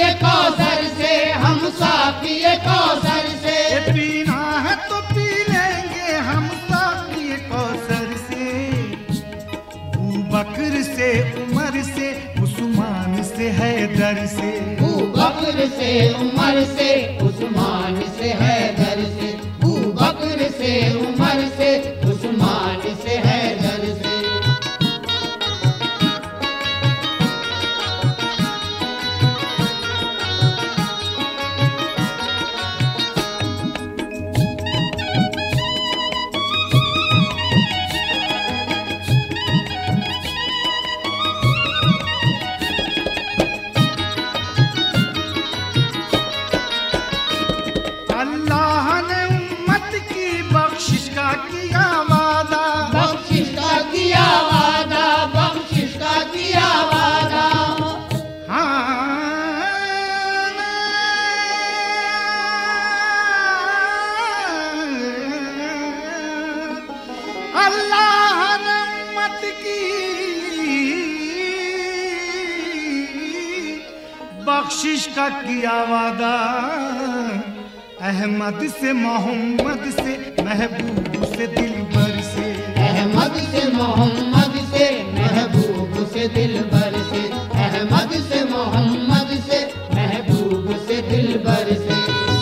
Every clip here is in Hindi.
कौसर से, हम साक़ी कौसर से। पीना है तो पी लेंगे हम साक़ी कौसर से। अबू बकर से, उमर से, उस्मान से, हैदर से। अबू बकर से, उमर से, उस्मान से, हैदर से। अबू बकर से, उमर से, उस्मान से, हैदर से। अल्लाह ने उम्मत की बख्शिश का किया वादा, बख्शिश का किया वादा, बख्शिश का किया वादा। अल्लाह ने उम्मत की बख्शिश का किया वादा। अहमद से, मोहम्मद से, महबूब से, दिलबर से। अहमद से, मोहम्मद से, महबूब से, दिलबर से। अहमद से, मोहम्मद से, महबूब से, दिलबर से।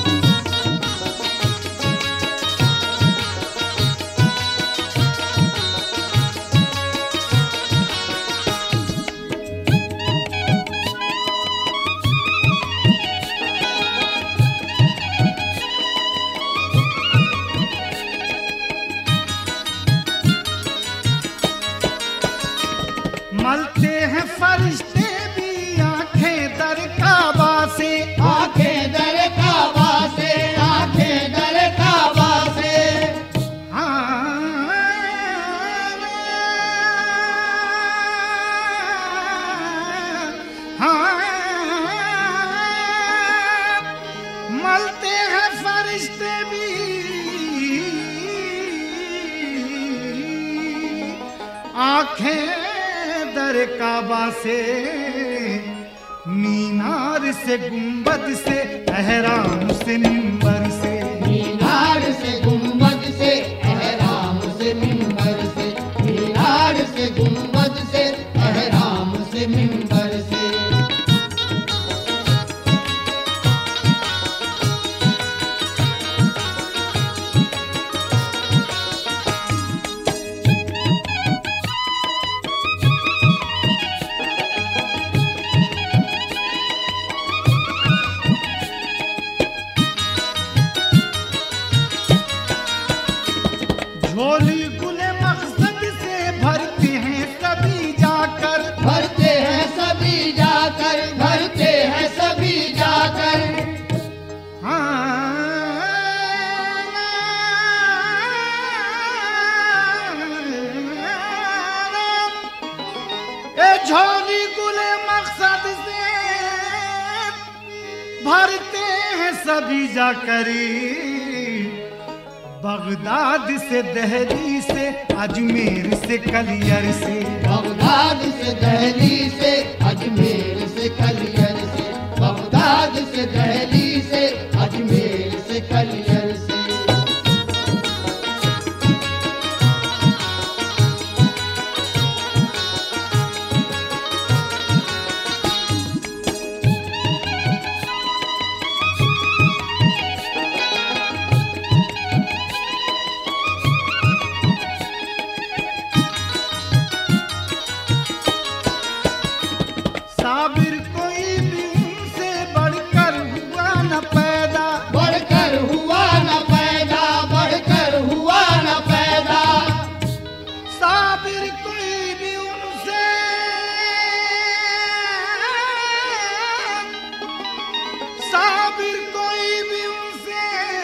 मलते हैं फरिश्ते भी आंखें दर काबा से। आंखें दर काबा से, आंखें दर काबा से। मलते हैं फरिश्ते भी आंखें दर काबा से। मीनार से, गुंबद से, एहराम से, मिंबर से। मीनार से, गुंबद से, एहराम से, मिंबर से। मीनार से, गुंबद से, एहराम से, मिंबर से। झोली गुले मकसद से भरते हैं सभी जाकर। भरते हैं सभी जाकर, भरते हैं सभी जाकर। ए झोली गुले मकसद से भरते हैं सभी जाकर। बगदाद से, दहली से, अजमेर से, कलियर से। बगदाद से, दहली से, अजमेर से, कलियर से। बगदाद से, दहली से, अजमेर से, कलियर से। साबिर कोई भी उनसे बढ़कर हुआ न पैदा। बढ़कर हुआ न पैदा, बढ़कर हुआ न पैदा। साबिर कोई भी उनसे साबिर कोई भी उनसे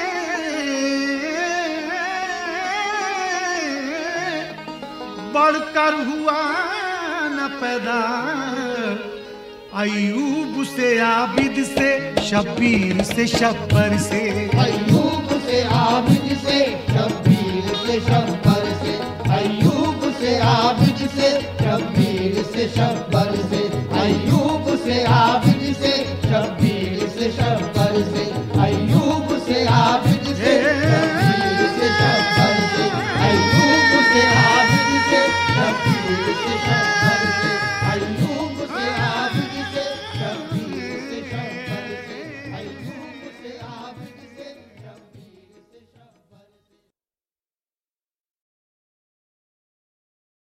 बढ़कर हुआ न पैदा। अयूब से, आबिद से, शब्बीर से, शब्बर से। अयूब से, आबिद से, शब्बीर से, शब्बर